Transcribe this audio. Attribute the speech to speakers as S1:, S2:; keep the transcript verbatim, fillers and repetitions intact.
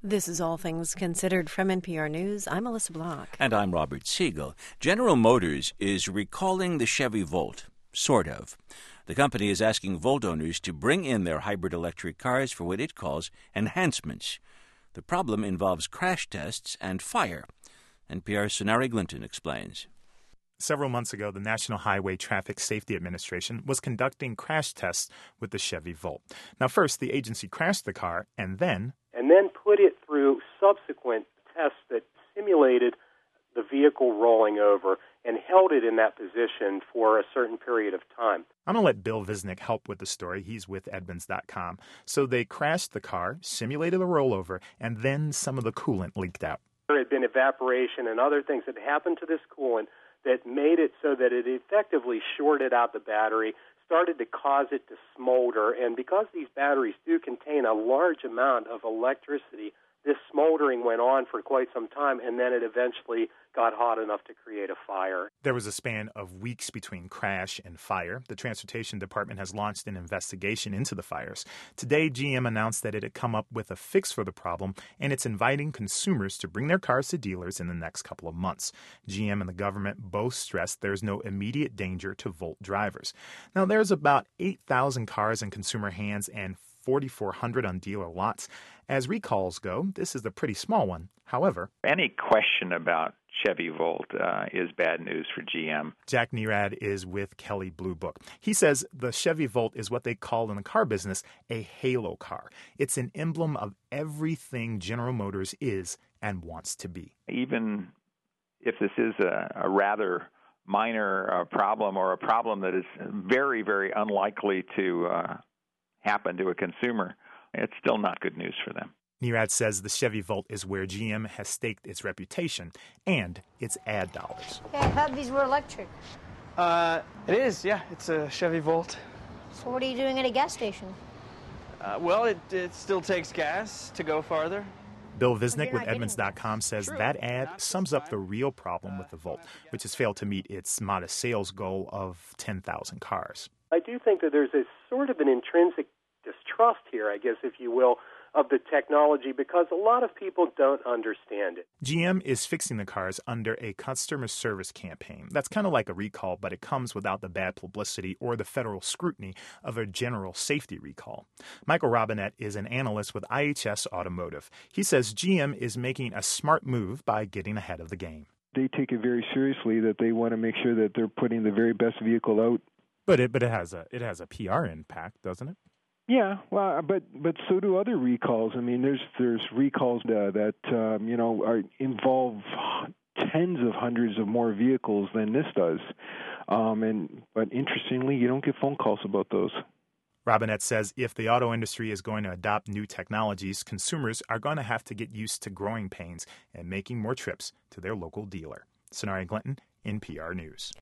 S1: This is All Things Considered from N P R News. I'm Melissa Block.
S2: And I'm Robert Siegel. General Motors is recalling the Chevy Volt, sort of. The company is asking Volt owners to bring in their hybrid electric cars for what it calls enhancements. The problem involves crash tests and fire. N P R's Sonari Glinton explains.
S3: Several months ago, the National Highway Traffic Safety Administration was conducting crash tests with the Chevy Volt. Now, first, the agency crashed the car and then...
S4: And then put it through subsequent tests that simulated the vehicle rolling over and held it in that position for a certain period of time.
S3: I'm going to let Bill Visnick help with the story. He's with Edmunds dot com. So they crashed the car, simulated a rollover, and then some of the coolant leaked out.
S4: There had been evaporation and other things that happened to this coolant that made it so that it effectively shorted out the battery, started to cause it to smolder. And because these batteries do contain a large amount of electricity, this smoldering went on for quite some time, and then it eventually got hot enough to create a fire.
S3: There was a span of weeks between crash and fire. The Transportation Department has launched an investigation into the fires. Today, G M announced that it had come up with a fix for the problem, and it's inviting consumers to bring their cars to dealers in the next couple of months. G M and the government both stressed there's no immediate danger to Volt drivers. Now, there's about eight thousand cars in consumer hands and forty-four hundred on dealer lots. As recalls go, this is a pretty small one. However,
S5: any question about Chevy Volt uh, is bad news for G M.
S3: Jack Nerad is with Kelley Blue Book. He says the Chevy Volt is what they call in the car business a halo car. It's an emblem of everything General Motors is and wants to be.
S5: Even if this is a, a rather minor uh, problem or a problem that is very, very unlikely to uh, happen to a consumer, it's still not good news for them.
S3: Nerad says the Chevy Volt is where G M has staked its reputation and its ad dollars.
S6: Yeah, I thought these were electric.
S7: Uh, it is, yeah. It's a Chevy Volt.
S6: So what are you doing at a gas station?
S7: Uh, well, it, it still takes gas to go farther.
S3: Bill Visnick with Edmunds dot com says that ad sums up the real problem with the Volt, which has failed to meet its modest sales goal of ten thousand cars.
S4: I do think that there's a sort of an intrinsic distrust here, I guess, if you will, of the technology because a lot of people don't understand it.
S3: G M is fixing the cars under a customer service campaign. That's kind of like a recall, but it comes without the bad publicity or the federal scrutiny of a general safety recall. Michael Robinette is an analyst with I H S Automotive. He says G M is making a smart move by getting ahead of the game.
S8: They take it very seriously that they want to make sure that they're putting the very best vehicle out.
S3: But it but it has a it has a P R impact, doesn't it?
S8: Yeah, well, but but so do other recalls. I mean, there's there's recalls uh, that um, you know are involve tens of hundreds of more vehicles than this does, um, and but interestingly, you don't get phone calls about those.
S3: Robinette says if the auto industry is going to adopt new technologies, consumers are going to have to get used to growing pains and making more trips to their local dealer. Sonari Glinton, N P R News.